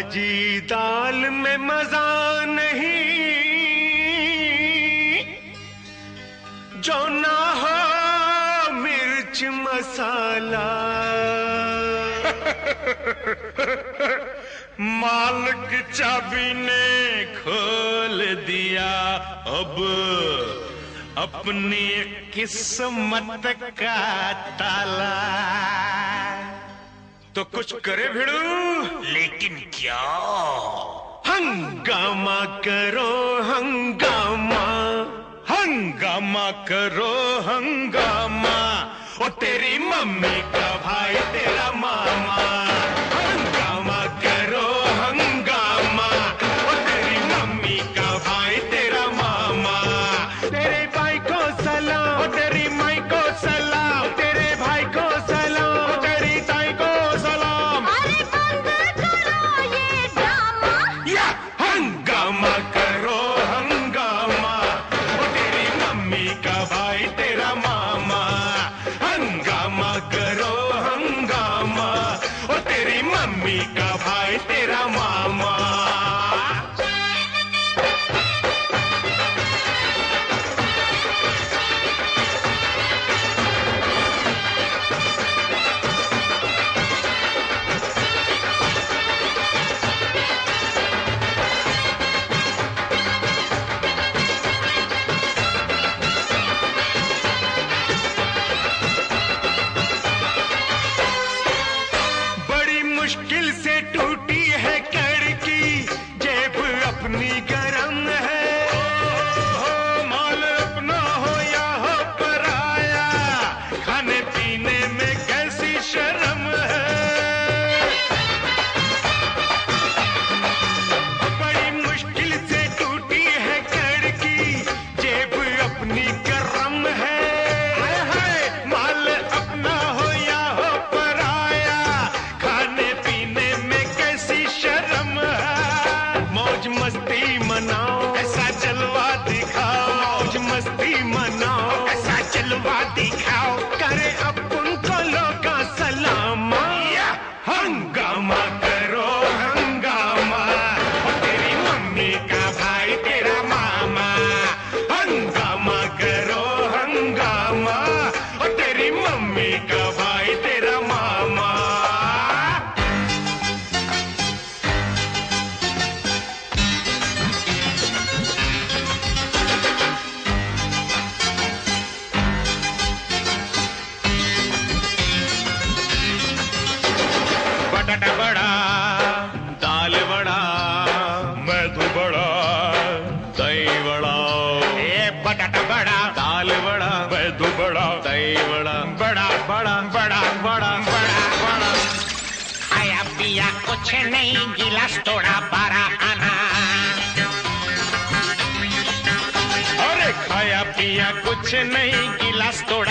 जी दाल में मजा नहीं जो ना हो मिर्च मसाला। मालिक चाबी ने खोल दिया अब अपनी किस्मत का ताला। तो कुछ करे भिड़ू, लेकिन क्या? हंगामा करो हंगामा, हंगामा करो हंगामा, ओ तेरी मम्मी का भाई तेरा मामा। हंगामा करो हंगामा, ओ तेरी मम्मी का भाई तेरा मामा। तेरे भाई को सलाम, ओ तेरी माई को सलाम, तेरे भाई को सलाम, ओ तेरी ताई को सलाम। अरे बंद करो ये ड्रामा, या हंगामा करो हंगामा, ओ तेरी मम्मी का भाई तेरा मामा। हंगामा करो हंगामा, ओ तेरी मम्मी का भाई तेरा मामा। मुश्किल से टूटी है कड़की, जेब अपनी गरम है। हो माल अपना हो या हो पराया, खाने पीने में कैसी शर्म है। बड़ी मुश्किल से टूटी है कड़की, जेब अपनी गरम है। हाय हाय माल अपना हो या हो पराया, खाने पीने में कैसी शर्म है। मौज मस्ती मनाओ, ऐसा जलवा दिखाओ। मौज मस्ती मनाओ, ऐसा जलवा दिखाओ। करे अपन को लोगा सलामा। हंगामा करो हंगामा, ओ तेरी मम्मी का भाई तेरा मामा। हंगामा करो हंगामा, ओ तेरी मम्मी का भाई तेरा मामा। बटाटा बड़ा, दाल बड़ा, मैदू बड़ा, दही बड़ा। ए बटाटा बड़ा, दाल बड़ा, मैदू बड़ा, दही बड़ा, बड़ा बड़ा बड़ा बड़ा बड़ा बड़ा। खाया पिया कुछ नहीं, गिलास थोड़ा बारा आना। अरे खाया पिया कुछ नहीं, गिलास तोड़ा